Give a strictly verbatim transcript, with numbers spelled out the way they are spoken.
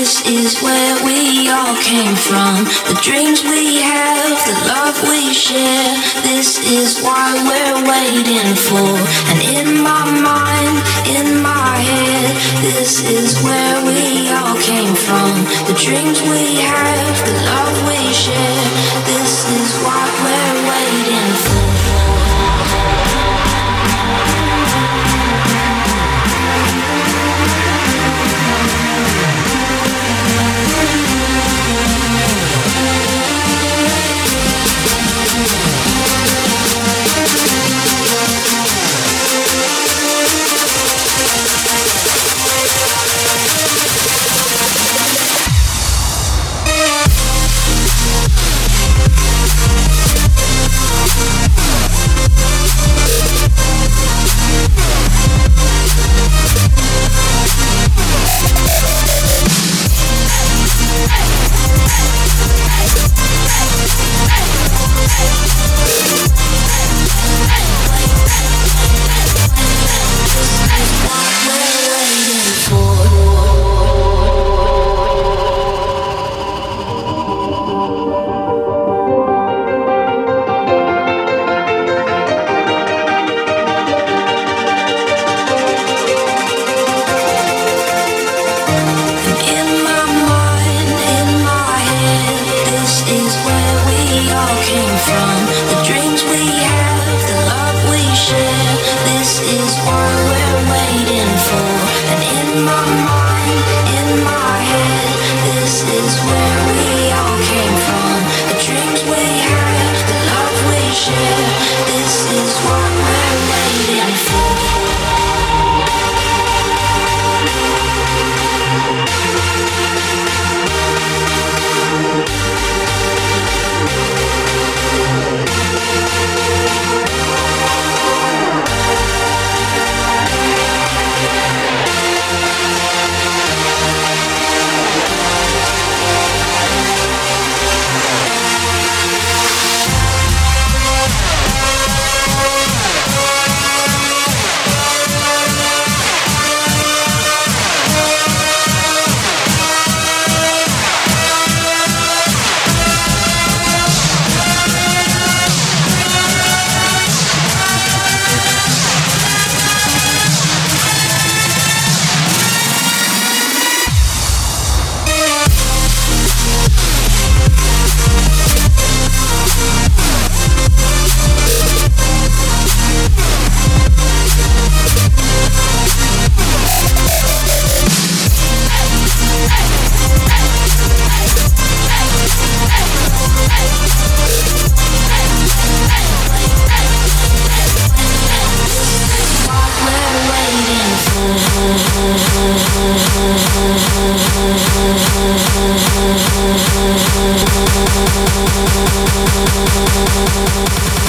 This is where we all came from. The dreams we have, the love we share. This is why we're waiting for. And in my mind, in my head, this is where we all came from. The dreams we have, the love we share. This is what we're waiting for. We'll be right back.